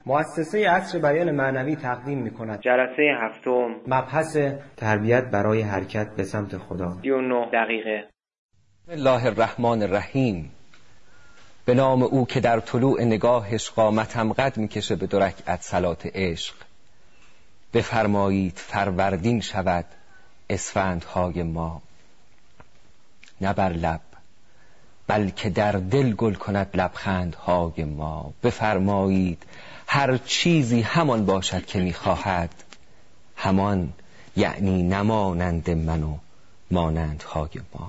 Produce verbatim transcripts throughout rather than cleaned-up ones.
مؤسسه عصر بیان معنوی تقدیم می‌کند جلسه هفتم، مبحث تربیت برای حرکت به سمت خدا. سی و نه دقیقه. بسم الله الرحمن الرحیم. به نام او که در طلوع نگاهش قامتم قد میکشه به دو رکعت صلات عشق. بفرمایید فروردین شود اسفندهای ما، نه بر لب بلکه در دل گل کند لبخندهای ما. بفرمایید هر چیزی همان باشد که میخواهد، همان یعنی نمانند من و مانندهای ما.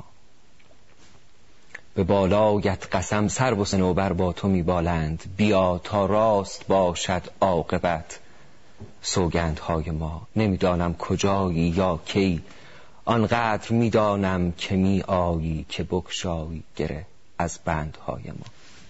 به بالایت قسم سرو و صنوبر با تو میبالند، بیا تا راست باشد عاقبت سوگندهای ما. نمیدانم کجایی یا کی، آنقدر میدانم که می آیی که بگشایی گره از بندهای ما.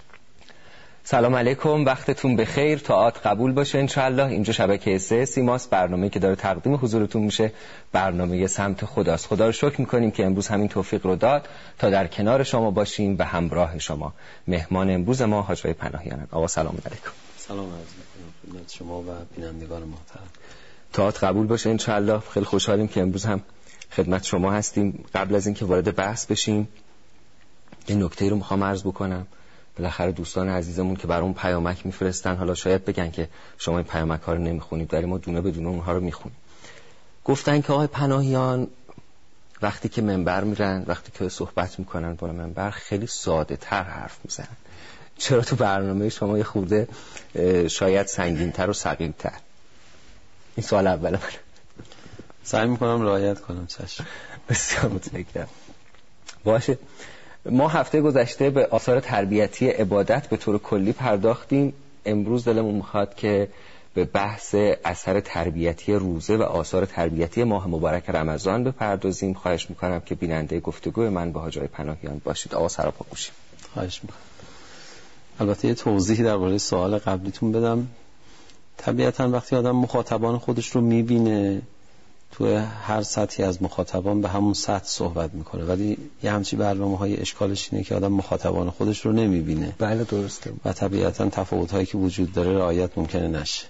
سلام علیکم، وقتتون بخیر، طاعات قبول باشه انشالله. اینجا شبکه سه سیماست، برنامه‌ای که داره تقدیم حضورتون میشه برنامه سمت خداست. خدا رو شکر میکنیم که امروز همین توفیق رو داد تا در کنار شما باشیم و همراه شما. مهمان امروز ما حاج آقای پناهیانن. آقا سلام علیکم. سلام عرض میکنم خدمت شما و بینندگان محترم. طاعات قبول باشه انشالله. خیلی خوشحالیم که امروز هم خدمت شما هستیم. قبل از اینکه وارد بحث بشیم یه نکته رو میخوام عرض بکنم. بالاخره دوستان عزیزمون که برام پیامک میفرستن، حالا شاید بگن که شما این پیامک ها رو نمیخونید، ولی ما دونه بدونه اونها رو میخونیم. گفتن که آقای پناهیان وقتی که منبر میرن، وقتی که صحبت میکنن بالا منبر، خیلی ساده تر حرف میزنن. چرا تو برنامه شما یه خورده شاید سنگین تر و ثقیل تر؟ این سوال اوله. من سعی میکنم رعایت کنم. چشم. بسیار متشکرم. باشه، ما هفته گذشته به آثار تربیتی عبادت به طور کلی پرداختیم. امروز دلمون میخواد که به بحث اثر تربیتی روزه و آثار تربیتی ماه مبارک رمضان بپردازیم. خواهش میکنم که بیننده گفتگوی من با حاج آقای پناهیان باشید. آقا سراپا گوشیم. خواهش میکنم. البته یه توضیحی درباره سوال قبلیتون بدم. طبیعتاً وقتی آدم مخاطبان خودش رو میبینه، تو هر سطحی از مخاطبان به همون سطح صحبت میکنه، ولی یه همچی برنامه‌های اشکالش اینه که آدم مخاطبان خودش رو نمیبینه. بله درسته. و طبیعتاً تفاوت‌هایی که وجود داره رعایت ممکنه نشه.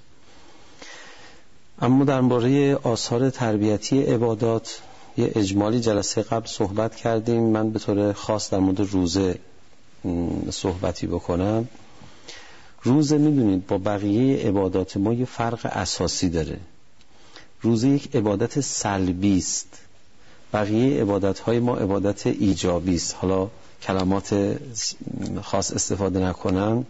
اما درباره آثار تربیتی عبادات یه اجمالی جلسه قبل صحبت کردیم. من به طور خاص در مورد روزه صحبتی بکنم. روزه میدونید با بقیه عبادات ما یه فرق اساسی داره. روزه یک عبادت سلبی است، بقیه عبادت‌های ما عبادت ایجابی است. حالا کلمات خاص استفاده نکنم.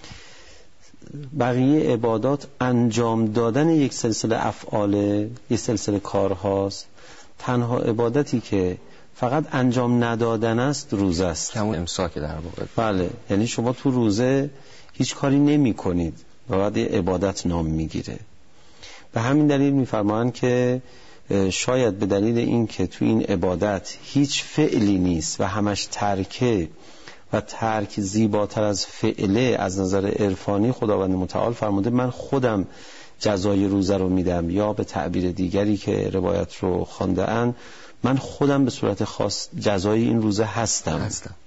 بقیه عبادات انجام دادن یک سلسله افعال، یک سلسله کارهاست. تنها عبادتی که فقط انجام ندادن است روزه است، همون امساک در واقع. بله، یعنی شما تو روزه هیچ کاری نمی کنید و بعد عبادت نام میگیره. به همین دلیل میفرمایند که شاید به دلیل این که تو این عبادت هیچ فعلی نیست و همش ترکه و ترک زیباتر از فعله، از نظر عرفانی خداوند متعال فرموده من خودم جزای روزه رو میدم، یا به تعبیر دیگری که روایت رو خوانده اند من خودم به صورت خاص جزای این روزه هستم. هستم.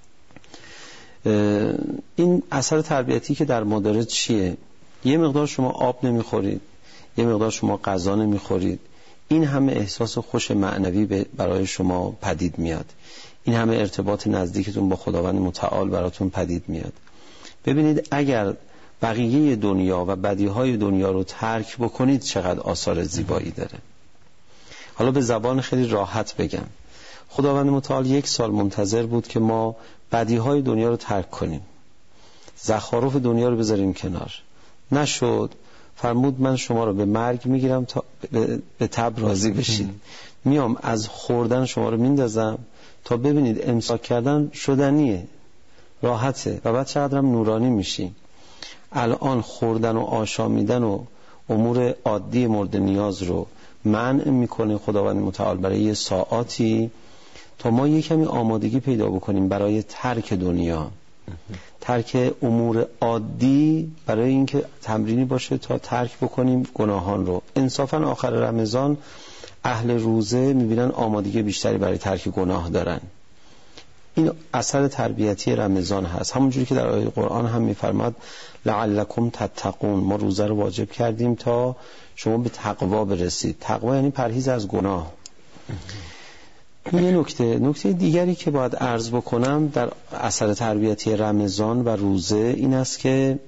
این اثر تربیتی که در ما داره چیه؟ یه مقدار شما آب نمیخورید، یه مقدار شما غذا نمیخورید، این همه احساس خوش معنوی برای شما پدید میاد، این همه ارتباط نزدیکتون با خداوند متعال براتون پدید میاد. ببینید اگر بقیه دنیا و بدیهای دنیا رو ترک بکنید چقدر آثار زیبایی داره. حالا به زبان خیلی راحت بگم، خداوند متعال یک سال منتظر بود که ما بدیهای دنیا رو ترک کنیم، زخارف دنیا رو بذاریم کنار. نشد. فرمود من شما رو به مرگ میگیرم تا به تب راضی بشید. میام از خوردن شما رو میندازم تا ببینید امساک کردن شدنیه، راحته و بعد چقدرم نورانی میشی. الان خوردن و آشامیدن و امور عادی مورد نیاز رو منع میکنه خداوند متعال برای یه ساعاتی تا ما یه کمی آمادگی پیدا بکنیم برای ترک دنیا، ترک امور عادی، برای اینکه تمرینی باشه تا ترک بکنیم گناهان رو. انصافا آخر رمضان اهل روزه میبینن آمادگی بیشتری برای ترک گناه دارن. این اثر تربیتی رمضان هست. همونجوری که در آیه قرآن هم میفرماد لعلکم تتقون، ما روزه رو واجب کردیم تا شما به تقوا برسید. تقوا یعنی پرهیز از گناه. این یه نکته. نکته دیگری که باید عرض بکنم در اثر تربیتی رمضان و روزه این است که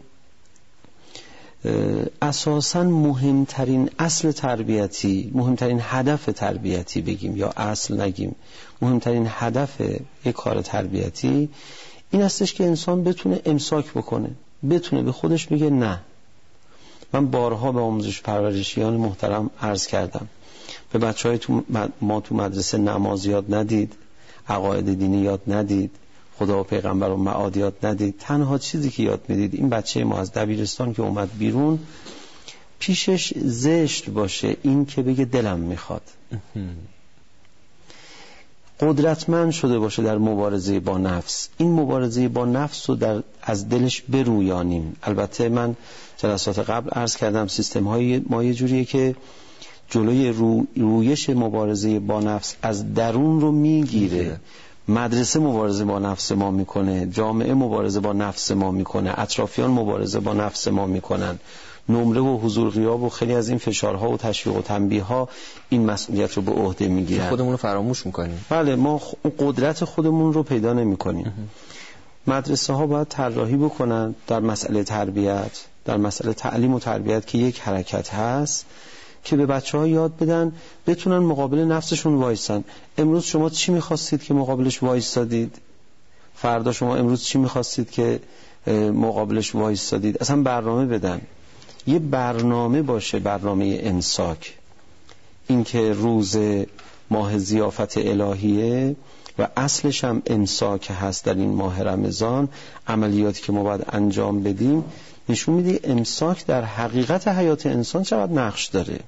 اساساً مهمترین اصل تربیتی، مهمترین هدف تربیتی بگیم یا اصل نگیم، مهمترین هدف یک کار تربیتی این استش که انسان بتونه امساک بکنه، بتونه به خودش بگه نه. من بارها به آموزش پرورشیان محترم عرض کردم به بچه های تو ما تو مدرسه نماز یاد ندید، عقاید دینی یاد ندید، خدا و پیغمبر و معاد یاد ندید. تنها چیزی که یاد میدید این بچه ما از دبیرستان که اومد بیرون پیشش زشت باشه این که بگه دلم میخواد، قدرتمند شده باشه در مبارزه با نفس. این مبارزه با نفس رو در از دلش برویانیم. البته من جلسات قبل عرض کردم سیستم های ما یه جوریه که جلوی رو رویش مبارزه با نفس از درون رو میگیره. مدرسه مبارزه با نفس ما میکنه، جامعه مبارزه با نفس ما میکنه، اطرافیان مبارزه با نفس ما میکنن، نمره و حضور غیاب و خیلی از این فشارها و تشویق و تنبیه ها این مسئولیت رو به عهده میگیرن. خودمون رو فراموش میکنیم. بله، ما قدرت خودمون رو پیدا نمیکنیم. مدرسه ها باید طراحی بکنن در مسئله تربیت، در مسئله تعلیم و تربیت که یک حرکت هست که به بچه ها یاد بدن بتونن مقابل نفسشون وایسن. امروز شما چی میخواستید که مقابلش وایسادید؟ فردا شما امروز چی میخواستید که مقابلش وایسادید؟ اصلا برنامه بدن، یه برنامه باشه، برنامه امساک. این که روز ماه ضیافت الهیه و اصلش هم امساک هست در این ماه رمضان، عملیاتی که ما باید انجام بدیم نشون میده امساک در حقیقت حیات انسان چقدر نقش داره.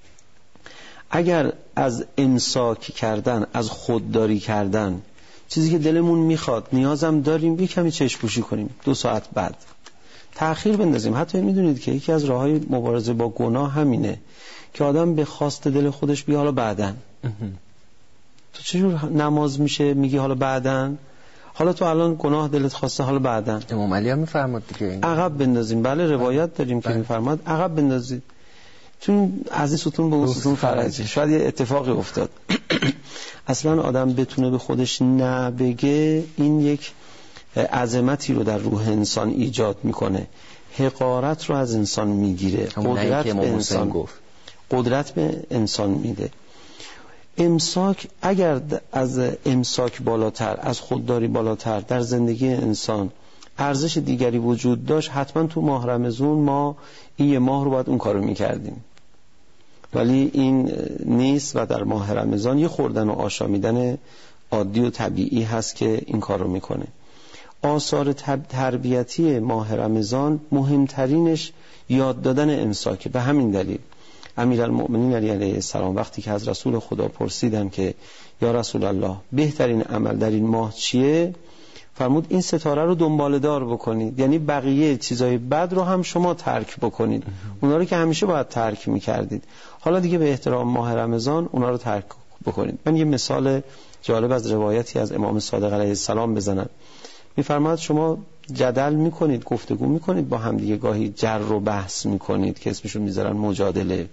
اگر از امساک کردن، از خودداری کردن، چیزی که دلمون میخواد نیازم داریم یه کمی چشم پوشی کنیم، دو ساعت بعد تأخیر بندازیم. حتی میدونید که یکی از راههای مبارزه با گناه همینه که آدم به خواست دل خودش بگه حالا بعدن. تو چجور نماز میشه میگی حالا بعدن؟ حالا تو الان گناه دلت خواسته حالا بعدن. امام علی هم میفرماد دیگه عقب بندازیم. بله روایت داریم که میفرماد عقب بندازید. چون از این ستون به اون ستون فرجه. شاید یه اتفاقی افتاد. اصلا آدم بتونه به خودش نه بگه این یک عظمتی رو در روح انسان ایجاد میکنه، حقارت رو از انسان میگیره، قدرت به انسان گفت قدرت به انسان میده. امساک اگر از امساک بالاتر، از خودداری بالاتر در زندگی انسان ارزش دیگری وجود داشت، حتما تو ماه رمضان ما این یه ماه رو باید اون کارو میکردیم، ولی این نیست و در ماه رمضان یه خوردن و آشامیدن عادی و طبیعی هست که این کار رو میکنه. آثار تربیتی ماه رمضان مهمترینش یاد دادن امساکه. به همین دلیل امیرالمؤمنین علی علیه السلام وقتی که از رسول خدا پرسیدن که یا رسول الله بهترین عمل در این ماه چیه، فرمود این ستاره رو دنباله دار بکنید، یعنی بقیه چیزای بد رو هم شما ترک بکنید، اونا رو که همیشه باید ترک میکردید حالا دیگه به احترام ماه رمضان اونا رو ترک بکنید. من یه مثال جالب از روایتی از امام صادق علیه السلام بزنم. میفرماد شما جدل میکنید، گفتگو میکنید با هم دیگه، گاهی جر و بحث میکنید که اسمشون میذارن مجادله.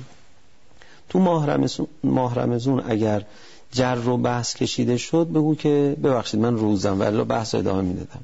تو ماه رمضان ماه رمضان اگر جر و بحث کشیده شد بگو که ببخشید من روزم و الا بحث ادامه میدادم.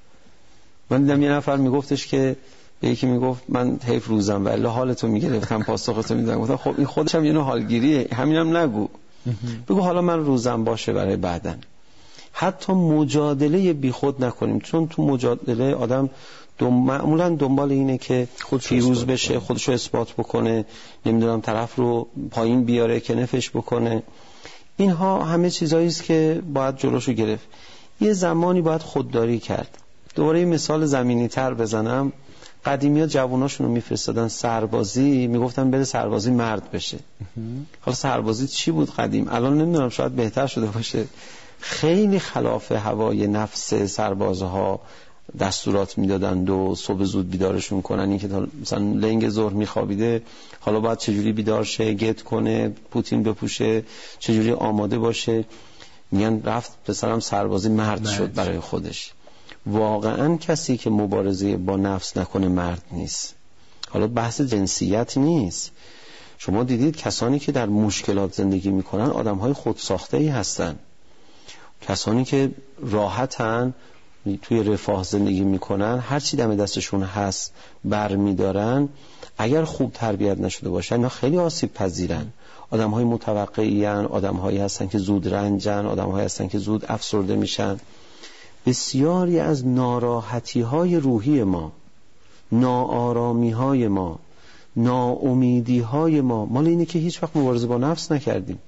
من دیدم یه نفر میگفتش که به یکی میگفت من حیف روزم و الا حالتو میگرفتم پاسختو میدادم. گفتم خب این خودش هم یه نوع حالگیریه، همینم نگو، بگو حالا من روزم باشه برای بعدن. حتی مجادله بی خود نکنیم، چون تو مجادله آدم دم... معمولا دنبال اینه که پیروز بشه، خودشو اثبات بکنه، نمیدونم طرف رو پایین بیاره که نفش بکنه. اینها همه چیزایی است که باید جلوشو گرفت. یه زمانی باید خودداری کرد. دوباره یه مثال زمینی تر بزنم. قدیمی ها جواناشون رو میفرستادن سربازی، میگفتن بره سربازی مرد بشه. حالا سربازی چی بود قدیم؟ الان نمیدونم، شاید بهتر شده باشه. خیلی خلاف هوای نفس سربازها دستورات میدادند و صبح زود بیدارشون کنن. این که مثلا لنگ ظهر میخوابیده حالا باید چجوری بیدار شه، گت کنه، پوتین بپوشه، چجوری آماده باشه. میگن رفت پسرم سربازی مرد شد برای خودش. واقعا کسی که مبارزه با نفس نکنه مرد نیست. حالا بحث جنسیت نیست. شما دیدید کسانی که در مشکلات زندگی میکنن آدمهای خودساخته‌ای هستن. کسانی که راحتن توی رفاه زندگی میکنن، هر چی دم دستشون هست برمیدارن، اگر خوب تربیت نشده باشن اینا خیلی آسیب پذیرن. آدمهای متوقعین، آدمهایی هستن که زود رنجن، آدمهایی هستن که زود افسرده میشن. بسیاری از ناراحتی‌های روحی ما، ناآرامی‌های ما، ناامیدی‌های ما مال اینه که هیچ وقت مبارزه با نفس نکردیم،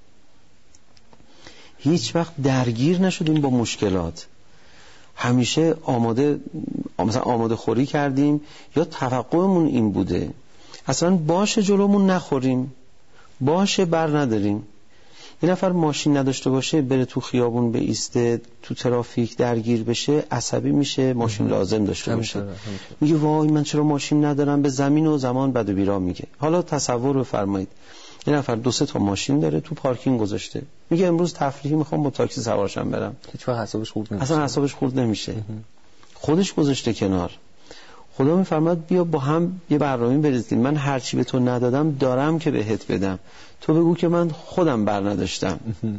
هیچ وقت درگیر نشدیم با مشکلات، همیشه آماده مثلا آماده خوری کردیم یا توقعمون این بوده اصلا باشه جلومون نخوریم، باشه بر نداریم. یه نفر ماشین نداشته باشه بره تو خیابون بایسته، تو ترافیک درگیر بشه، عصبی میشه، ماشین لازم داشته باشه. میگه وای من چرا ماشین ندارم، به زمین و زمان بد و بیرا میگه. حالا تصور بفرمایید یه نفر دو سه تا ماشین داره تو پارکینگ گذاشته، میگه امروز تفریحی میخوام با تاکسی سوارشم برم، هیچ وقت حسابش خورد نمیشه، اصلا حسابش خورد نمیشه. خودش گذاشته کنار. خدا میفرماد بیا با هم یه برنامه بریزیم، من هر چی به تو ندادم دارم که بهت بدم، تو بگو که من خودم بر نداشتم.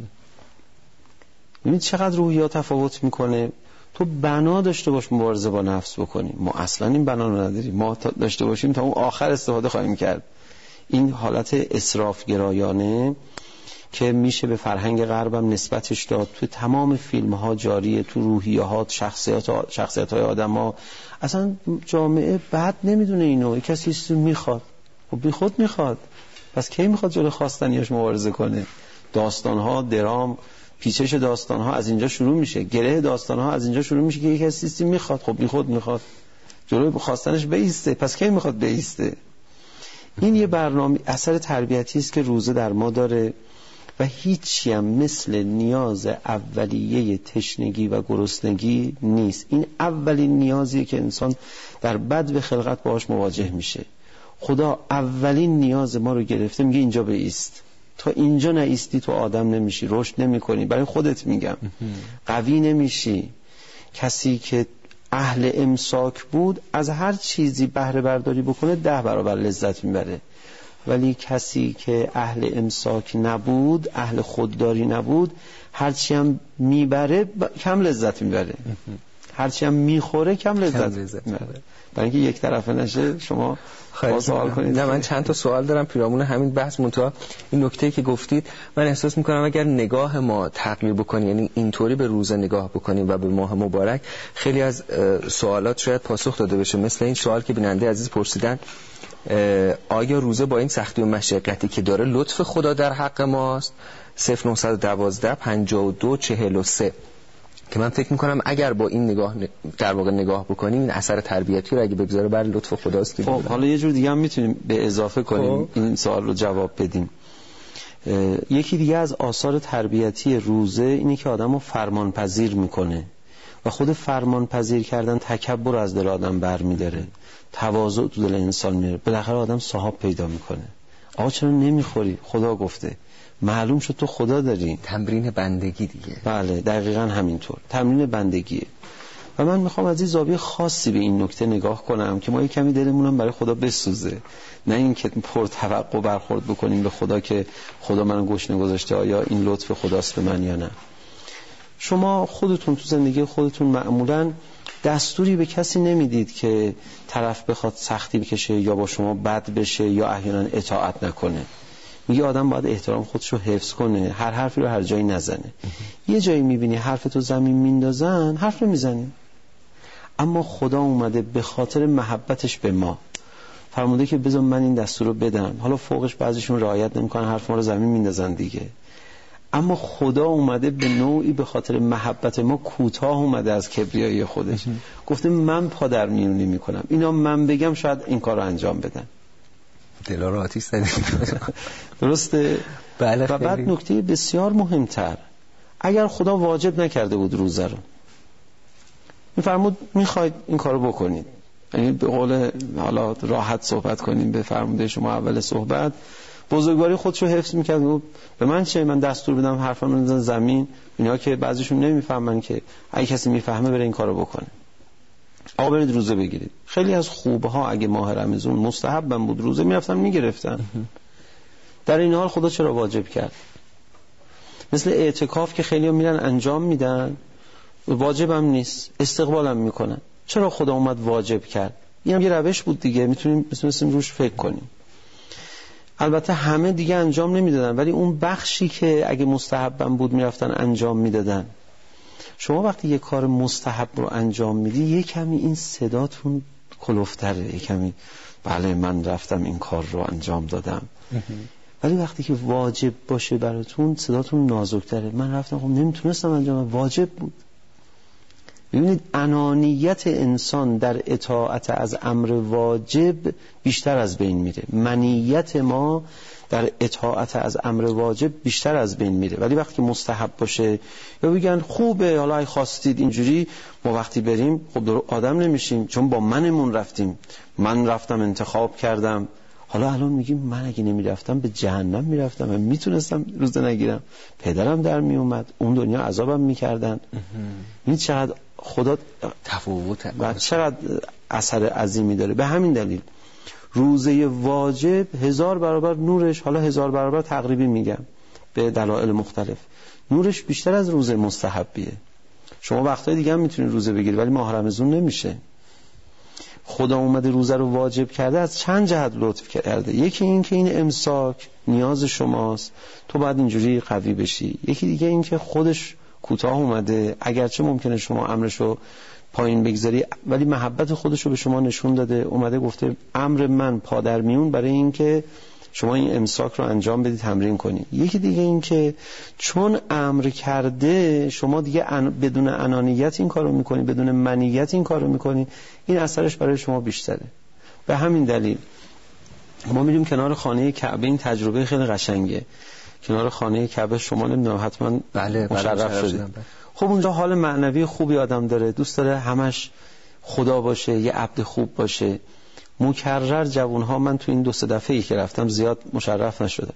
ببینید چقدر روحیات تفاوت میکنه. تو بنا داشته باش مبارزه با نفس بکنی، ما اصلا این بنا رو نداریم. ما داشته باشیم تا اون آخر استفاده خواهیم کرد. این حالت اسراف گرایانه که میشه به فرهنگ غربم نسبتش داد، تو تمام فیلم ها جاریه، تو روحیات شخصیت شخصیت های آدم ها. اصلا جامعه بعد نمیدونه اینو، کسی چیزی میخواد، خب بی خود میخواد، پس کی میخواد جلو خواستنیاش مبارزه کنه؟ داستان ها، درام، پیچش داستان ها از اینجا شروع میشه، گره داستان ها از اینجا شروع میشه که یک کسی میخواد، خب بی خود میخواد جلوی خواستنش بیسته، پس کی میخواد بیسته؟ این یه برنامه اثر تربیتی است که روزه در ما داره و هیچی هم مثل نیاز اولیه تشنگی و گرسنگی نیست. این اولین نیازیه که انسان در بدو خلقت باهاش مواجه میشه. خدا اولین نیاز ما رو گرفته، میگه اینجا بایست، تا اینجا نایستی تو آدم نمیشی، رشد نمیکنی. برای خودت میگم، قوی نمیشی. کسی که اهل امساک بود از هر چیزی بهره برداری بکنه ده برابر لذت میبره، ولی کسی که اهل امساک نبود، اهل خودداری نبود، هرچی هم میبره کم لذت میبره، هرچی هم میخوره کم لذت میبره. برای اینکه یک طرفه نشه. شما سوال کنید. نه من چند تا سوال دارم پیرامون همین بحث. منتها این نکته که گفتید من احساس میکنم اگر نگاه ما تغییر بکنه، یعنی اینطوری به روزه نگاه بکنیم و به ماه مبارک، خیلی از سوالات شاید پاسخ داده بشه. مثل این سوال که بیننده عزیز پرسیدن، آیا روزه با این سختی و مشقتی که داره لطف خدا در حق ماست؟ صفر نهصد و دوازده پنجاه و دو چهل و سه که من فکر میکنم اگر با این نگاه در واقع نگاه بکنیم، این اثر تربیتی رو اگه بگذاره بر لطف خداست که خب حالا یه جور دیگه هم میتونیم به اضافه کنیم این سوال رو جواب بدیم. یکی دیگه از آثار تربیتی روزه اینه که آدمو فرمان پذیر میکنه و خود فرمان پذیر کردن تکبر از دل آدم برمیداره، تواضع تو دل انسان میاره، بالاخره آدم صاحب پیدا میکنه. آقا چرا نمیخوری؟ خدا گفته، معلوم شد تو خدا داری. تمرین بندگی دیگه. بله دقیقاً همینطور، تمرین بندگیه. و من میخوام از این زاویه خاصی به این نکته نگاه کنم که ما یک کمی دلمونم برای خدا بسوزه، نه اینکه پر توقع برخورد بکنیم به خدا که خدا منو گشنه گذاشته، آیا این لطف خداست به من یا نه. شما خودتون تو زندگی خودتون معمولاً دستوری به کسی نمیدید که طرف بخواد سختی بکشه یا با شما بد بشه یا احیانا اطاعت نکنه. میگه آدم باید احترام خودشو حفظ کنه، هر حرفی رو هر جایی نزنه. یه جایی میبینی حرف تو زمین میندازن، حرف نمیزنی. اما خدا اومده به خاطر محبتش به ما فرموده که بذار من این دستور رو بدم. حالا فوقش بعضیشون رعایت نمیکنن، حرف ما رو زمین میندازن دیگه. اما خدا اومده به نوعی به خاطر محبت ما کوتاه اومده از کبریایی خودش، گفته من پادر میونی میکنم، اینا من بگم شاید این کار رو انجام بدن. دلا رو آتیش زدید. درسته؟ بله. و بعد نکته بسیار مهمتر، اگر خدا واجب نکرده بود روزه رو، میفرمود میخواید این کارو بکنید، یعنی به قول حالا راحت صحبت کنیم به فرموده شما اول صحبت، بزرگواری خودشو حفظ میکرد. به من چه، من دستور بدم حرفم بزنن زمین، اینا که بعضیشون نمیفهمن که اگه کسی میفهمه بره این کارو بکنه. آقا برید روزه بگیرید. خیلی از خوبه ها اگه ماه رمضان مستحبم بود روزه میرفتن میگرفتن. در این حال خدا چرا واجب کرد؟ مثل اعتکاف که خیلی ها میرن انجام میدن، واجبم نیست، استقبالم میکنن. چرا خدا اومد واجب کرد؟ این هم یه روش بود دیگه، میتونیم مثل مثل روش فکر کنیم. البته همه دیگه انجام نمیدادن، ولی اون بخشی که اگه مستحبم بود میرفتن انجام میدادن. شما وقتی یه کار مستحب رو انجام میدی یه کمی این صداتون کلوفتره، یه کمی بله من رفتم این کار رو انجام دادم. ولی وقتی که واجب باشه براتون صداتون نازکتره. من رفتم خب نمیتونستم انجام، واجب بود. ببینید انانیت انسان در اطاعت از امر واجب بیشتر از بین میره، منیت ما در اطاعت از امر واجب بیشتر از بین میره. ولی وقتی مستحب باشه یا بگن خوبه حالا اگه خواستید اینجوری، ما وقتی بریم خب درو آدم نمیشیم، چون با منمون رفتیم، من رفتم انتخاب کردم. حالا الان میگیم من اگه نمیرفتم به جهنم میرفتم، من میتونستم روزه نگیرم، پدرم در میومد، اون دنیا عذابم میکردن. این چقدر خدا تفاوت و چقدر اثر عظیمی داره. به همین دلیل روزه واجب هزار برابر نورش، حالا هزار برابر تقریبی میگم به دلایل مختلف، نورش بیشتر از روزه مستحبیه. شما وقتای دیگه هم میتونید روزه بگیرید ولی ماه رمضان نمیشه. خدا اومده روزه رو واجب کرده، از چند جهت لطف کرده. یکی این که این امساک نیاز شماست، تو باید اینجوری قوی بشی. یکی دیگه این که خودش کوتاه اومده، اگرچه ممکنه شما امرشو پایین بگذاری ولی محبت خودشو به شما نشون داده، اومده گفته امر من پادر میون برای این که شما این امساک رو انجام بدید، تمرین کنید. یکی دیگه این که چون امر کرده شما دیگه ان... بدون انانیت این کارو میکنید، بدون منیت این کارو میکنید، این اثرش برای شما بیشتره. به همین دلیل ما میریم کنار خانه کعبه، این تجربه خیلی قشنگه. کنار خانه کعبه شما نمیدونم حتما بله مشرف شدید. خب اونجا حال معنوی خوبی آدم داره، دوست داره همش خدا باشه، یه عبد خوب باشه. مکرر جوانها، من تو این دو سه دفعه‌ای که رفتم زیاد مشرف نشدم،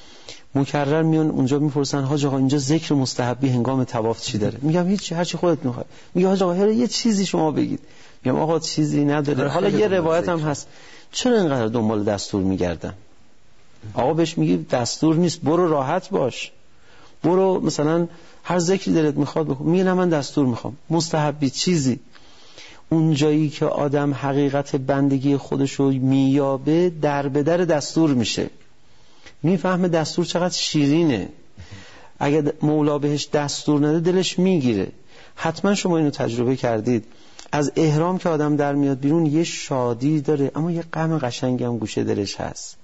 مکرر میان اونجا میپرسن حاج آقا اینجا ذکر مستحبی هنگام طواف چی داره؟ میگم هیچ، هر چی خودت میخوای. میگه حاج آقا یه چیزی شما بگید. میگم آقا چیزی نداره. حالا یه روایت هم هست، چرا اینقدر دنبال دستور میگردن؟ آقا بهش میگی دستور نیست، برو راحت باش، برو مثلا هر ذکری دلت میخواد بکن. میگه نه من دستور میخوام، مستحبی چیزی. اون جایی که آدم حقیقت بندگی خودشو مییابه در به در دستور میشه، میفهمه دستور چقدر شیرینه. اگه مولا بهش دستور نده دلش میگیره. حتما شما اینو تجربه کردید، از احرام که آدم در میاد بیرون یه شادی داره اما یه غم قشنگی هم گوشه دلش هست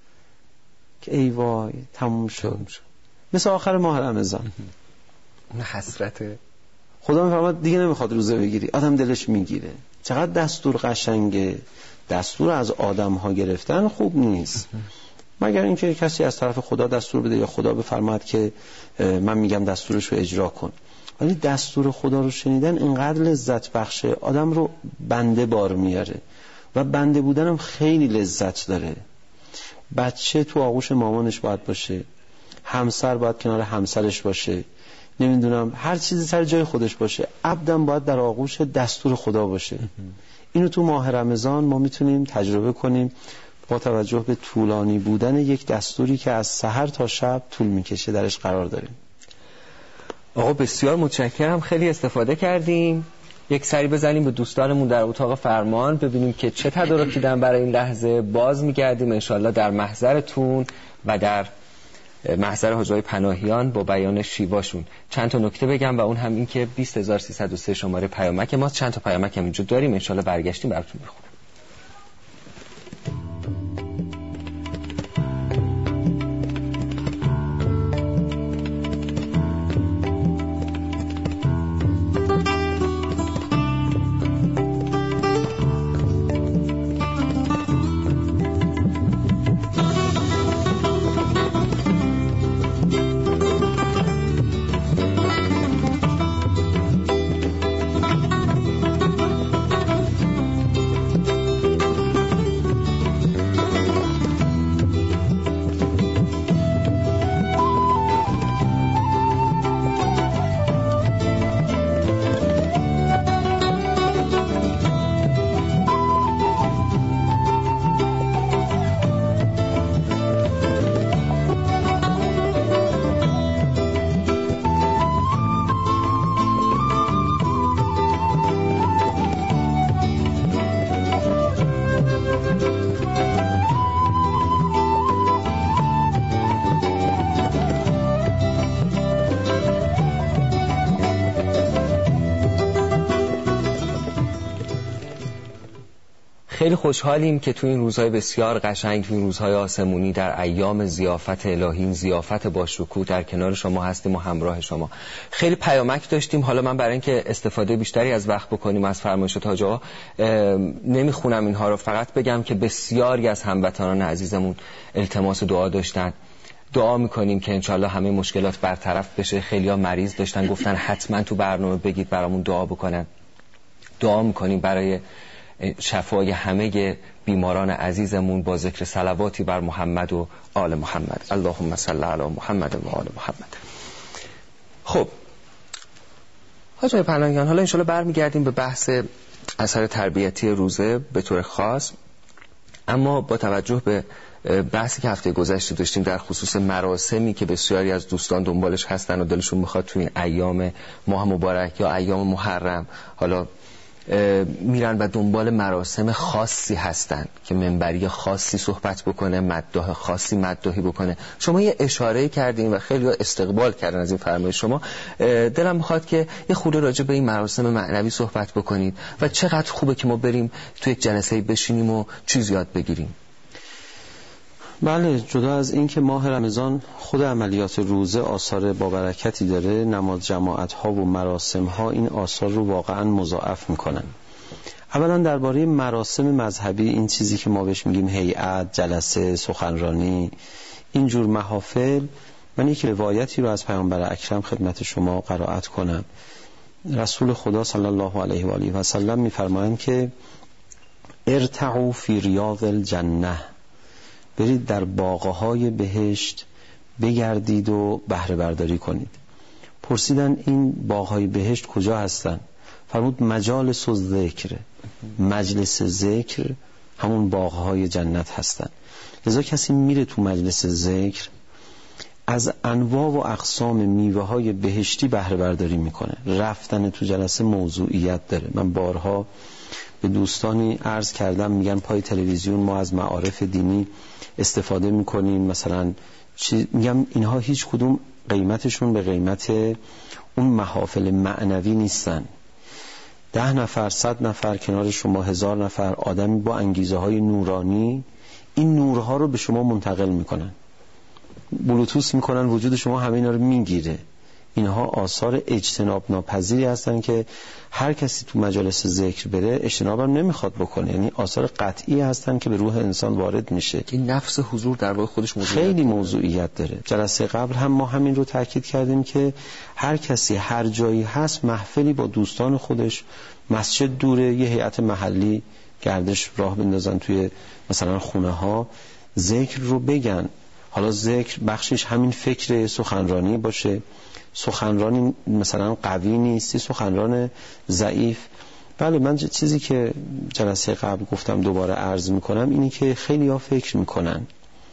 که ای وای تموم شد. مثل آخر ماه رمضان اون حسرته، خدا میفرماد دیگه نمیخواد روزه بگیری، آدم دلش میگیره. چقدر دستور قشنگه. دستور از آدم ها گرفتن خوب نیست مگر اینکه کسی از طرف خدا دستور بده یا خدا بفرماد که من میگم دستورش رو اجرا کن. ولی دستور خدا رو شنیدن اینقدر لذت بخشه، آدم رو بنده بار میاره و بنده بودنم خیلی لذت داره. بچه تو آغوش مامانش باید باشه، همسر باید کنار همسرش باشه، نمیدونم هر چیزی سر جای خودش باشه، عبدم باید در آغوش دستور خدا باشه. اینو تو ماه رمضان ما میتونیم تجربه کنیم با توجه به طولانی بودن یک دستوری که از سحر تا شب طول میکشه درش قرار داریم. آقا بسیار متشکرم، خیلی استفاده کردیم. یک سری بزنیم به دوستانمون در اتاق فرمان ببینیم که چه تدارکی دارن برای این لحظه. باز میگردیم انشالله در محضرتون و در محضر حاجی پناهیان با بیان شیواشون. چند تا نکته بگم و اون هم این که بیست هزار و سیصد و سه شماره پیامک ما، چند تا پیامک هم اینجا داریم، انشالله برگشتیم براتون میخونم. خیلی خوشحالیم که تو این روزهای بسیار قشنگ، تو این روزهای آسمونی، در ایام ضیافت الهی، ضیافت با شکوه در کنار شما هستیم و همراه شما. خیلی پیامک داشتیم. حالا من برای اینکه استفاده بیشتری از وقت بکنیم از فرمایشات حاج آقا نمیخونم اینها رو، فقط بگم که بسیاری از هموطنان عزیزمون التماس دعا داشتن. دعا میکنیم که انشالله همه مشکلات برطرف بشه. خیلی‌ها مریض داشتن، گفتن حتما تو برنامه بگید برامون دعا بکنن. دعا میکنیم برای شفای همه بیماران عزیزمون با ذکر صلواتی بر محمد و آل محمد. اللهم صل علی محمد و آل محمد. خب حاج آقای پناهیان، حالا انشالله برمیگردیم به بحث اثر تربیتی روزه به طور خاص، اما با توجه به بحثی که هفته گذشته داشتیم در خصوص مراسمی که بسیاری از دوستان دنبالش هستن و دلشون میخواد تو این ایام ماه مبارک یا ایام محرم حالا میرن و دنبال مراسم خاصی هستن که منبری خاصی صحبت بکنه، مداح خاصی مداحی بکنه. شما یه اشاره کردین و خیلی استقبال کردن از این فرمایش شما. دلم میخواد که یه خورده راجع به این مراسم معنوی صحبت بکنید و چقدر خوبه که ما بریم تو یک جلسه بشینیم و چیز یاد بگیریم. بله، جدا از این که ماه رمضان خود عملیات روزه آثار با برکتی داره، نماز جماعت ها و مراسم ها این آثار رو واقعا مضاعف میکنن. اولا درباره مراسم مذهبی، این چیزی که ما بهش میگیم هیئت، جلسه، سخنرانی، اینجور محافل، من یک روایتی رو از پیامبر اکرم خدمت شما قرائت کنم. رسول خدا صلی الله علیه و آله و سلم میفرمایند که ارتعوا فی ریاض الجنه، برید در باغ‌های بهشت بگردید و بهره برداری کنید. پرسیدن این باغ‌های بهشت کجا هستن؟ فرمود مجالس و ذکر، مجلس ذکر همون باغ‌های جنت هستن. لذا کسی میره تو مجلس ذکر از انواع و اقسام میوه‌های بهشتی بهره برداری میکنه. رفتن تو جلسه موضوعیت داره. من بارها به دوستانی عرض کردم، میگن پای تلویزیون ما از معارف دینی استفاده میکنیم، مثلا چی... میگم اینها هیچ کدوم قیمتشون به قیمت اون محافل معنوی نیستن. ده نفر، صد نفر کنار شما، هزار نفر آدمی با انگیزه های نورانی این نورها رو به شما منتقل میکنن، بلوتوث میکنن، وجود شما همه اینا رو میگیره. اینها آثار اجتناب ناپذیری هستن که هر کسی تو مجالس ذکر بره اجتناب هم نمیخواد بکنه. یعنی آثار قطعی هستن که به روح انسان وارد میشه. این نفس حضور در واقع خودش موضوعیت خیلی موضوعیت داره. جلسه قبل هم ما همین رو تاکید کردیم که هر کسی هر جایی هست محفلی با دوستان خودش، مسجد دوره، یه هیئت محلی گردش راه بندازن توی مثلا خونه ها، ذکر رو بگن. حالا ذکر بخشش همین فکر سخنرانی باشه، سخنرانی مثلا قوی نیستی، سخنران ضعیف. بله، من چیزی که جلسه قبل گفتم دوباره عرض میکنم اینی که خیلی ها فکر میکنن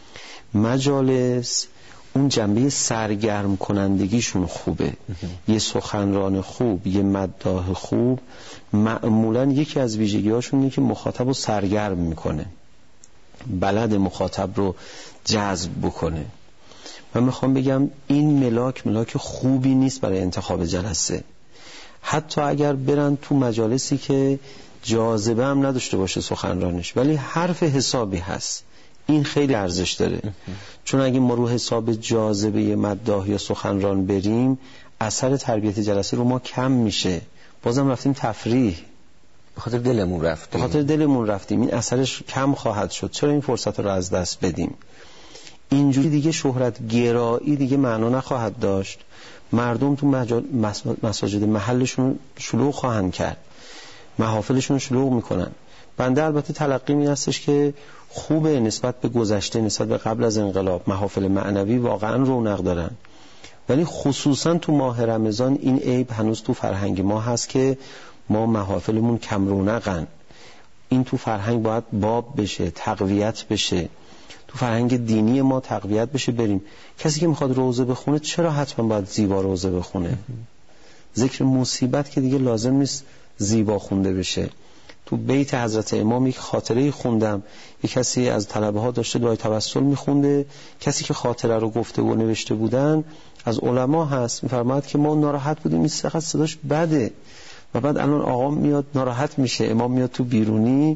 مجالس اون جنبه سرگرم کنندگیشون خوبه. یه سخنران خوب، یه مداح خوب معمولا یکی از ویژگی‌هاشون اینه که مخاطب رو سرگرم میکنه، بلد مخاطب رو جذب بکنه. من میخوام بگم این ملاک ملاک خوبی نیست برای انتخاب جلسه. حتی اگر برن تو مجالسی که جاذبه هم نداشته باشه سخنرانش، ولی حرف حسابی هست، این خیلی ارزش داره. چون اگه ما رو حساب جاذبه مداح یا سخنران بریم، اثر تربیت جلسه رو ما کم میشه. بازم رفتیم تفریح، به خاطر دلمون رفتیم، به خاطر دلمون رفتیم این اثرش کم خواهد شد. چرا این فرصت رو از دست بدیم؟ اینجوری دیگه شهرت گرایی دیگه معنا نخواهد داشت. مردم تو مجال مساجد محلشون شلوغ خواهند کرد، محافلشون شلوغ میکنن. بنده البته تلقی می هستش که خوبه نسبت به گذشته، نسبت به قبل از انقلاب محافل معنوی واقعا رونق دارن، ولی خصوصا تو ماه رمضان این عیب هنوز تو فرهنگ ما هست که ما محافلمون کم رونقن. این تو فرهنگ باید باب بشه، تقویت بشه، تو فرهنگ دینی ما تقویت بشه. بریم کسی که میخواد روزه بخونه چرا حتما باید زیبا روزه بخونه؟ ذکر مصیبت که دیگه لازم نیست زیبا خونده بشه. تو بیت حضرت امام یک خاطره خوندم، یک کسی از طلبه ها داشته دعای توسل میخونده، کسی که خاطره رو گفته و نوشته بودن از علما هست، میفرماید که ما ناراحت بودیم، این صداش بده و بعد الان آقا میاد ناراحت میشه، امام میاد تو بیرونی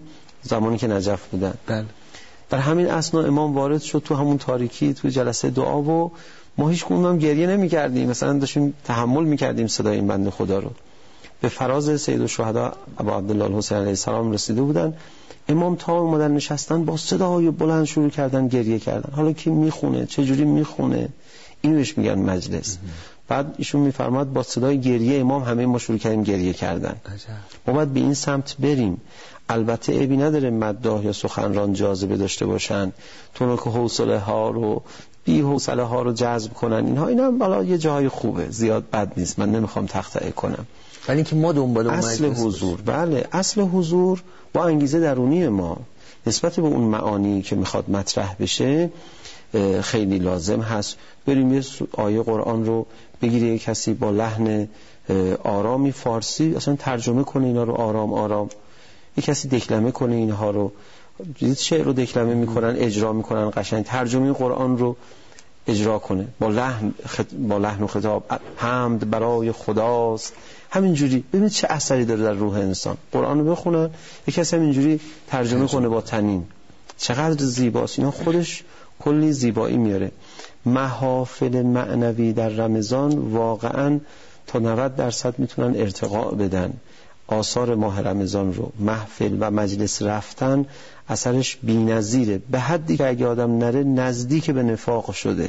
زمانی که نجف بودن. بله. در همین اثنا امام وارد شد تو همون تاریکی، تو جلسه دعا، و ما هیچ کدوم گریه نمی‌کردیم، مثلا داشتیم تحمل می‌کردیم صدای این بنده خدا رو. به فراز سید الشهدا ابا عبدالله الحسین علیه السلام رسیده بودن. امام تا اومدن نشستن با صدای بلند شروع کردن گریه کردن. حالا کی میخونه، چه جوری میخونه، اینو بهش میگن مجلس. بعد ایشون میفرماد با صدای گریه امام همه ما شروع کردیم گریه کردن. ما باید به این سمت بریم. البته عیبی نداره مداح یا سخنران جاذبه داشته باشن، تو که حوصله ها رو بی حوصله ها رو جذب کنن، اینها اینا بالا یه جای خوبه، زیاد بد نیست، من نمیخوام تخطئه کنم. ولی اینکه ما دنبال اصل حضور، بله اصل حضور با انگیزه درونی ما نسبت به اون معانی که میخواد مطرح بشه خیلی لازم هست. بریم یه آیه قرآن رو بگیره کسی با لحن آرامی فارسی اصلا ترجمه کنه اینا رو آرام آرام، یه کسی دکلمه کنه اینها رو، دید شعر رو دکلمه میکنن اجرا میکنن قشنگ، ترجمه قرآن رو اجرا کنه با لحن خط... با لحن و خطاب، حمد برای خداست، همینجوری. ببینید چه اثری داره در روح انسان. قرآن رو بخونن یک کسی همینجوری ترجمه کنه با تنین، چقدر زیباست. اینا خودش کلی زیبایی میاره. محافل معنوی در رمضان واقعا تا نود درصد میتونن ارتقا بدن. آثار ماه رمضان رو محفل و مجلس رفتن اثرش بی‌نظیره، به حدی که اگه آدم نره نزدیک به نفاق شده،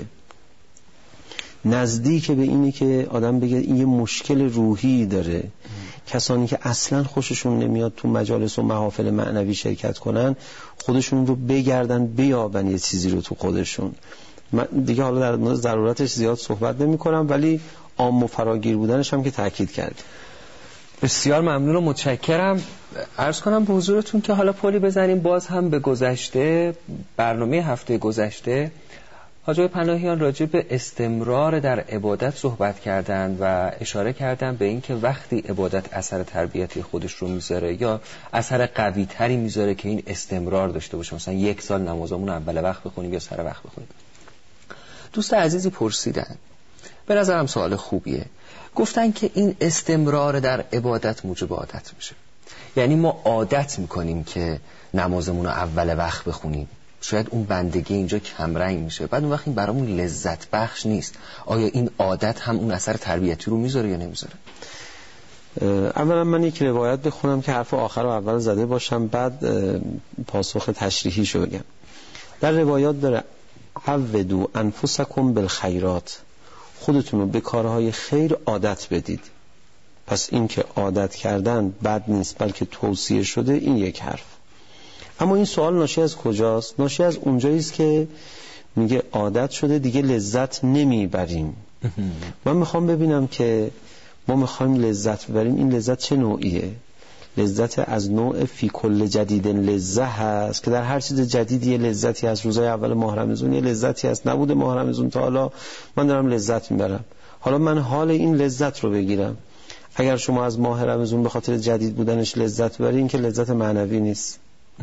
نزدیک به اینی که آدم بگه این یه مشکل روحی داره. کسانی که اصلا خوششون نمیاد تو مجالس و محافل معنوی شرکت کنن، خودشون رو بگردن بیابن یه چیزی رو تو خودشون. من دیگه حالا در مورد ضرورتش زیاد صحبت نمی کنم، ولی عام و فراگیر بودنش هم که تاکید کرد. بسیار ممنون و متشکرم. عرض کنم به حضورتون که حالا پلی بزنیم باز هم به گذشته. برنامه هفته گذشته حاج آقای پناهیان راجع به استمرار در عبادت صحبت کردند و اشاره کردند به اینکه وقتی عبادت اثر تربیتی خودش رو میذاره یا اثر قوی تری میذاره که این استمرار داشته باشه، مثلا یک سال نمازمون اول وقت بخونیم یا سر وقت بخونیم. دوست عزیزی پرسیدن، به نظرم سوال خوبیه، گفتن که این استمرار در عبادت موجب عادت میشه. یعنی ما عادت میکنیم که نمازمون رو اول وقت بخونیم، شاید اون بندگی اینجا کمرنگ میشه، بعد اون وقت این برامون لذت بخش نیست. آیا این عادت هم اون اثر تربیتی رو میذاره یا نمیذاره؟ اولا من یک روایت بخونم که حرف آخر رو اول زده باشم، بعد پاسخ تشریحیشو بگم. در روایات داره عودوا انفسکم بالخیرات، خودتون رو به کارهای خیر عادت بدید. پس این که عادت کردن بد نیست بلکه توصیه شده، این یک حرف. اما این سوال ناشی از کجاست؟ ناشی از اونجایی است که میگه عادت شده دیگه لذت نمیبریم. من میخوام ببینم که ما میخوایم لذت ببریم، این لذت چه نوعیه؟ لذت از نوع فی کل جدید لذت هست که در هر چیز جدیدی یه لذتی هست. روزای اول ماه رمضان یه لذتی هست، نبود ماه رمضان تا حالا من دارم لذت میبرم، حالا من حال این لذت رو بگیرم. اگر شما از ماه رمضان به خاطر جدید بودنش لذت ببرید، این که لذت معنوی نیست.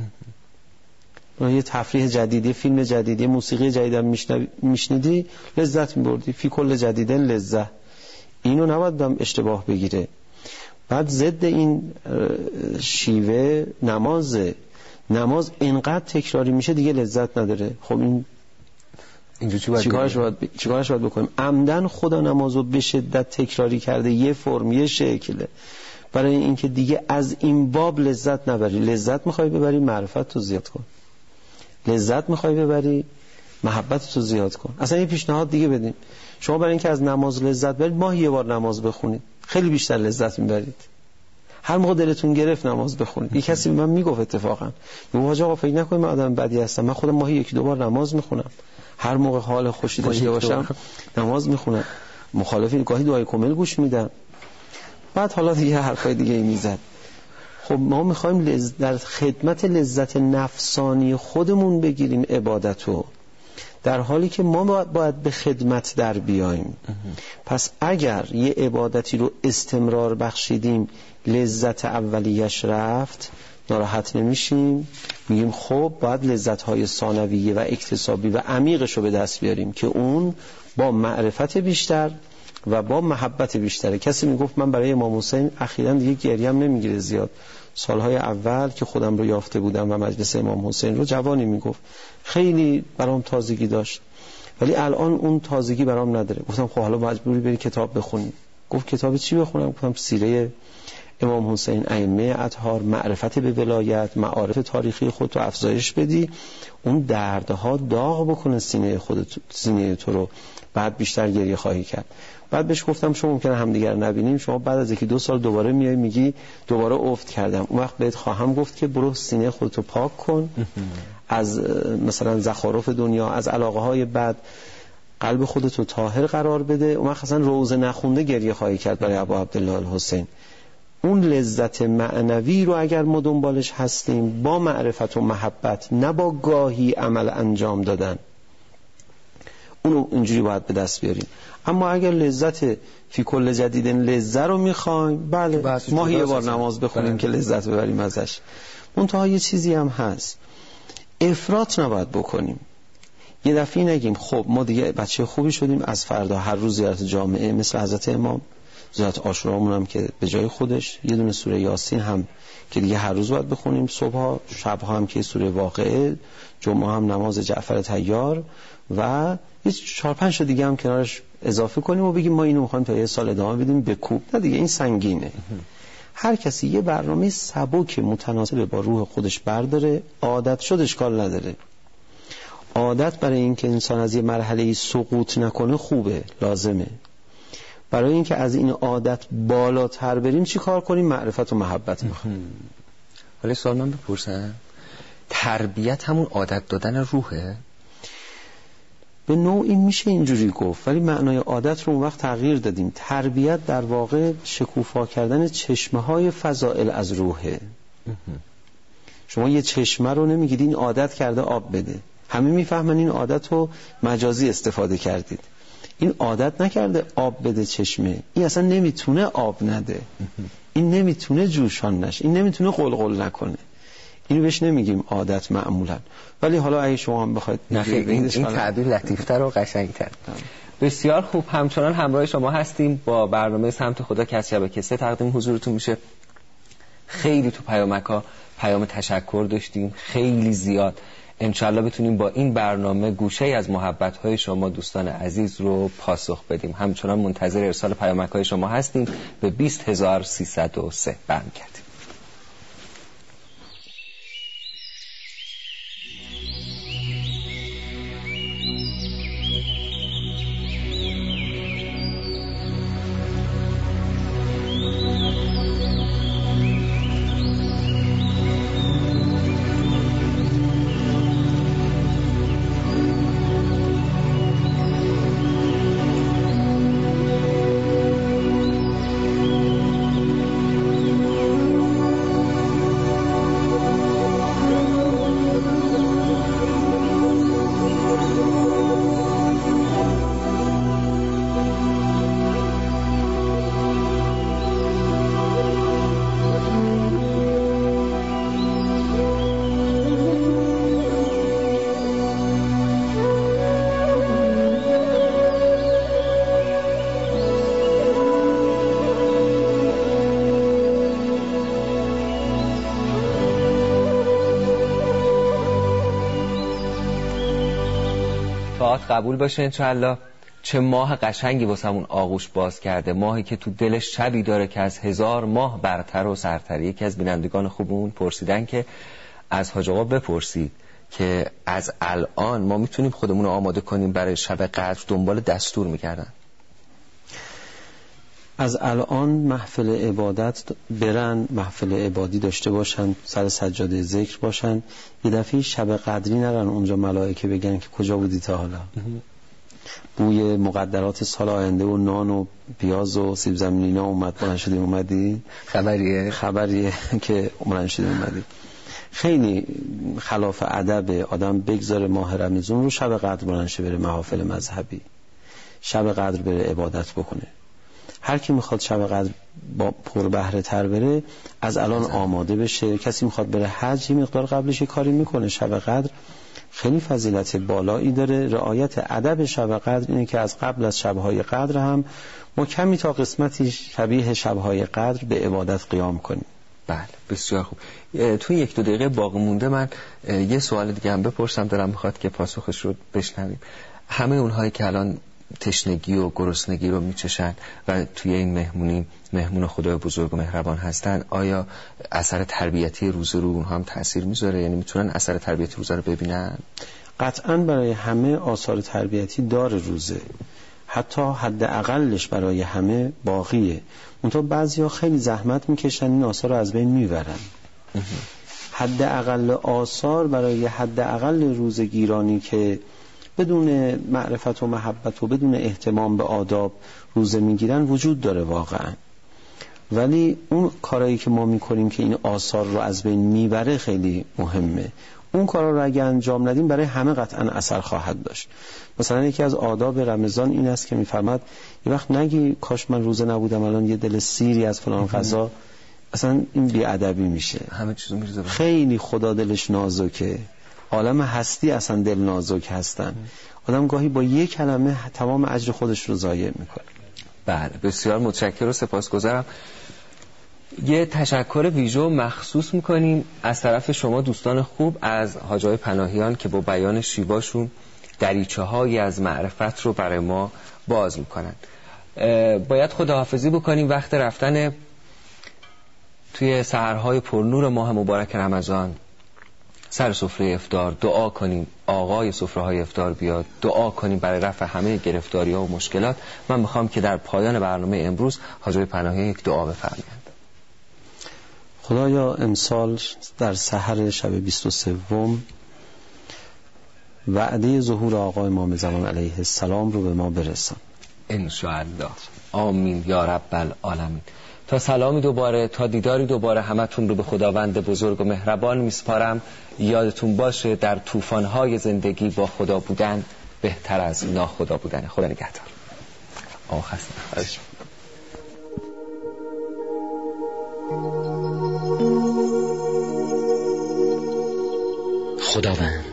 یه تفریح جدیدی، فیلم جدیدی، موسیقی جدیدم میشنیدی لذت میبردی، فی کل جدیدن لذت. اینو نباید اشتباه بگیره. بعد ضد این شیوه نمازه. نماز اینقدر تکراری میشه دیگه لذت نداره. خب این چیکارش باید ب... چیکارش باید بکنیم؟ عمدن خدا نمازو به شدت تکراری کرده، یه فرم یه شکل، برای اینکه دیگه از این باب لذت نبری. لذت میخوای ببری، معرفت رو زیاد کن. لذت میخوای ببری، محبت رو زیاد کن. اصلا یه پیشنهاد دیگه بدیم، شما برای اینکه از نماز لذت برید ماهی یه بار نماز بخونید، خیلی بیشتر لذت میبرید. هر موقع دلتون گرفت نماز بخونید. یک کسی به من میگفت اتفاقا، میگه حاج آقا فکر نکنید من آدم بدی هستم، من خودم ماهی یکی دو بار نماز میخونم، هر موقع حال خوشی داشته باشم نماز میخونم، مخالفین گاهی دعای کامل گوش میدم. بعد حالا دیگه حرفای دیگه میزد. خب ما میخوایم لز... در خدمت لذت نفسانی خودمون بگیریم عبادتو، در حالی که ما باید به خدمت در بیاییم. پس اگر یه عبادتی رو استمرار بخشیدیم، لذت اولیش رفت، ناراحت نمیشیم، میگیم خب باید لذت‌های ثانویه و اکتسابی و عمیقش رو به دست بیاریم که اون با معرفت بیشتر و با محبت بیشتره. کسی میگفت من برای امام حسین اخیراً دیگه گریم نمیگیره زیاد. سالهای اول که خودم رو یافته بودم و مجلس امام حسین رو، جوانی میگفت خیلی برام تازگی داشت، ولی الان اون تازگی برام نداره. گفتم خب حالا مجبوری بری کتاب بخونی. گفت کتاب چی بخونم؟ گفتم سیره امام حسین، ائمه اطهار، معرفت به ولایت، معارف تاریخی خودت رو افزایش بدی، اون دردها داغ بکنه سینه خودت، سینه تو رو، بعد بیشتر گریه خواهی کرد. بعد بهش گفتم شما ممکنه همدیگر نبینیم، شما بعد از یکی دو سال دوباره میای میگی دوباره افت کردم، اون وقت بهت خواهم گفت که برو سینه خودت رو پاک کن از مثلا زخارف دنیا، از علاقه های بد، قلب خودت رو طاهر قرار بده. اون وقت اصلا روزه نخونده گریه خواهی کرد برای ابا عبدالله الحسین. اون لذت معنوی رو اگر ما دنبالش هستیم با معرفت و محبت، نه با گاهی عمل انجام دادن، اونو اینجوری باید به دست بیاریم. اما اگر لذت فی کل جدیدن لذت رو میخوایم، بله ماهی یه بار نماز بخونیم که لذت ببریم ازش. منتها یه چیزی هم هست، افراط نباید بکنیم. یه دفعه نگیم خب ما دیگه بچه خوبی شدیم، از فردا هر روز زیارت جامعه مثل حضرت امام، زیارت عاشورامون هم که به جای خودش، یه دونه سوره یاسین هم که دیگه هر روز باید بخونیم، صبح شب هم که سوره واقعه، جمعه هم نماز جعفر طیار، و یه چهار پنج تا دیگه هم کنارش اضافه کنیم و بگیم ما اینو می‌خوایم تا یه سال ادامه بدیم به کوب. نه دیگه این سنگینه. هر کسی یه برنامه سبک متناسب با روح خودش برداره، عادت شد اشکال نداره. عادت برای اینکه انسان از یه مرحله سقوط نکنه خوبه، لازمه. برای اینکه از این عادت بالاتر بریم چی کار کنیم؟ معرفت و محبت میخوام. ولی سوال من بپرسم، تربیت همون عادت دادن روحه؟ به نوعی میشه اینجوری گفت، ولی معنای عادت رو اون وقت تغییر دادیم. تربیت در واقع شکوفا کردن چشمه های فضائل از روحه. شما یه چشمه رو نمیگید این عادت کرده آب بده، همه میفهمن این عادت رو مجازی استفاده کردید. این عادت نکرده آب بده چشمه، این اصلا نمیتونه آب نده، این نمیتونه جوشان نشه، این نمیتونه قلقل نکنه. اینو بهش نمیگیم عادت معمولا. ولی حالا اگه شما هم بخواید این, این تعبیر لطیفتر و قشنگتر. بسیار خوب، همچنان همراه شما هستیم با برنامه سمت خدا که از شبکه سه تقدیم حضورتون میشه. خیلی تو پیامک‌ها پیام تشکر داشتیم، خیلی زیاد. انشالله بتونیم با این برنامه گوشه از محبت‌های شما دوستان عزیز رو پاسخ بدیم. همچنان منتظر ارسال پیامک‌های شما هستیم به بیست هزار و سیصد و سه. برمیگردیم. قبول باشه انشاءالله. چه ماه قشنگی واسمون آغوش باز کرده، ماهی که تو دلش شبی داره که از هزار ماه برتر و سرتر. یکی از بینندگان خوبمون پرسیدن که از حاج آقا بپرسید که از الان ما میتونیم خودمون رو آماده کنیم برای شب قدر، دنبال دستور میکردن. از الان محفل عبادت برن، محفل عبادی داشته باشن، سر سجاده ذکر باشن، یه دفعه شب قدری نرن اونجا ملائکه بگن که کجا بودی تا حالا. بوی مقدرات سال آینده و نان و پیاز و سیب زمینینا اومد، بلند شدی اومدی، خبریه خبریه که بلند شدی اومدی. خیلی خلاف ادب آدم بگذاره ماه رمضان رو شب قدر بلند شه بره محافل مذهبی، شب قدر بره عبادت بکنه. هر کی میخواد شب قدر با پر بهره تر بره از الان آماده بشه. کسی میخواد بره حج یه مقدار قبلش یه کاری میکنه، شب قدر خیلی فضیلت بالایی داره. رعایت ادب شب قدر اینه که از قبل از شب‌های قدر هم ما کمی تا قسمتی شبیه شب‌های قدر به عبادت قیام کنیم. بله بسیار خوب. توی یک دو دقیقه باقی مونده من یه سوال دیگه هم بپرسم، دارم میخواد که پاسخش رو بشنویم. همه اونهایی که الان تشنگی و گرسنگی رو میچشن و توی این مهمونی مهمون خدای بزرگ و مهربان هستن، آیا اثر تربیتی روزه رو اونها هم تأثیر میذاره؟ یعنی میتونن اثر تربیتی روزه رو ببینن؟ قطعاً برای همه آثار تربیتی داره روزه، حتی حد اقلش برای همه باقیه. منتها بعضیا خیلی زحمت میکشن این آثار رو از بین میبرن. حد اقل آثار برای حد اقل روزگیرانی که بدون معرفت و محبت و بدون اهتمام به آداب روزه میگیرن وجود داره واقعا، ولی اون کارایی که ما میکنیم که این آثار رو از بین میبره خیلی مهمه. اون کارا رو اگه انجام ندیم برای همه قطعا اثر خواهد داشت. مثلا یکی از آداب رمضان این است که میفرماد یه وقت نگی کاش من روزه نبودم الان یه دل سیری از فلان غذا، اصلا این بی‌ادبی میشه. همه چیزو میریزه. خیلی خدا دلش نازکه، عالم هستی اصلا دل نازک هستن. آدم گاهی با یک کلمه تمام اجر خودش رو ضایع میکنه. بله بسیار متشکرم و سپاسگزارم. یه تشکر ویژه مخصوص میکنیم از طرف شما دوستان خوب از حاج آقای پناهیان که با بیان شیواشون دریچه هایی از معرفت رو برای ما باز میکنن. باید خداحافظی بکنیم، وقت رفتن توی سحرهای پرنور ماه مبارک رمضان. سر سفره افطار دعا کنیم آقای سفره های افطار بیاد، دعا کنیم برای رفع همه گرفتاری ها و مشکلات. من میخوام که در پایان برنامه امروز حاج آقای پناهیان یک دعا بفرمایند. خدایا امسال در سحر شب بیست و سوم وعده ظهور آقای امام زمان علیه السلام رو به ما برسان انشاءالله. آمین یا رب العالمین. تا سلامی دوباره، تا دیداری دوباره، همتون رو به خداوند بزرگ و مهربان میسپارم. یادتون باشه در طوفان‌های زندگی با خدا بودن بهتر از ناخدا بودن. خدا نگهدار. آه خسته. خداوند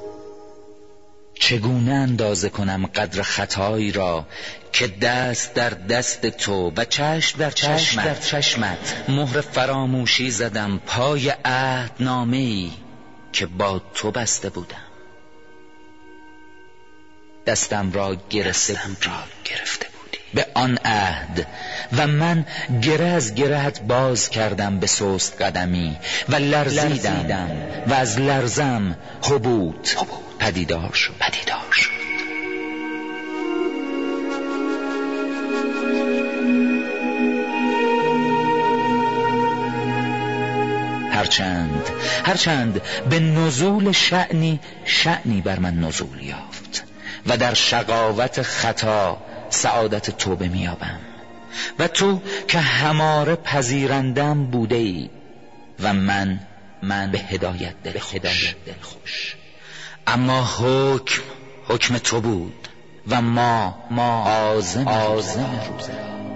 چگونه اندازه کنم قدر خطایی را که دست در دست تو و چشم در چشمت, در چشمت مهر فراموشی زدم پای عهدنامه‌ای که با تو بسته بودم. دستم را گرفته بودی به آن عهد و من گره از گرهت باز کردم به سست قدمی و لرزیدم و از لرزم هبوط پدیدار شد پدیدار شد هرچند هرچند به نزول شأنی شأنی بر من نزول یافت و در شقاوت خطا سعادت توبه میابم و تو که هماره پذیرندم بوده ای و من من به هدایت دل خوش. اما حکم حکم تو بود و ما ما عازم عازم روزه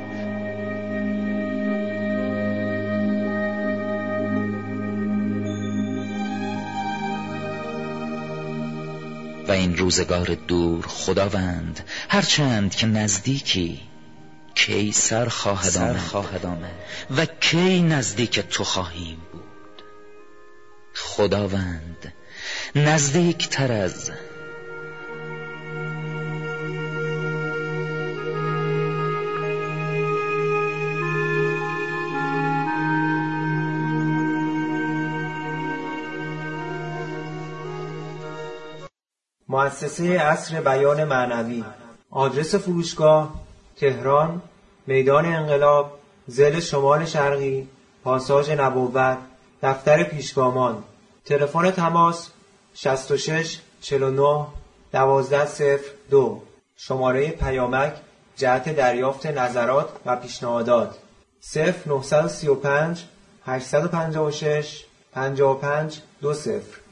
و این روزگار دور خداوند هرچند که نزدیکی کی سر خواهد آمد و کی نزدیک تو خواهیم بود. خداوند نزدیک تر از مؤسسه عصر بیان معنوی. آدرس فروشگاه تهران، میدان انقلاب، ضلع شمال شرقی، پاساژ نبوت، دفتر پیشگامان. تلفن تماس شصت و شش چهل و نه دوازده صفر دو. شماره پیامک جهت دریافت نظرات و پیشنهادات صفر نه سه پنج هشت پنج شش پنج پنج دو صفر.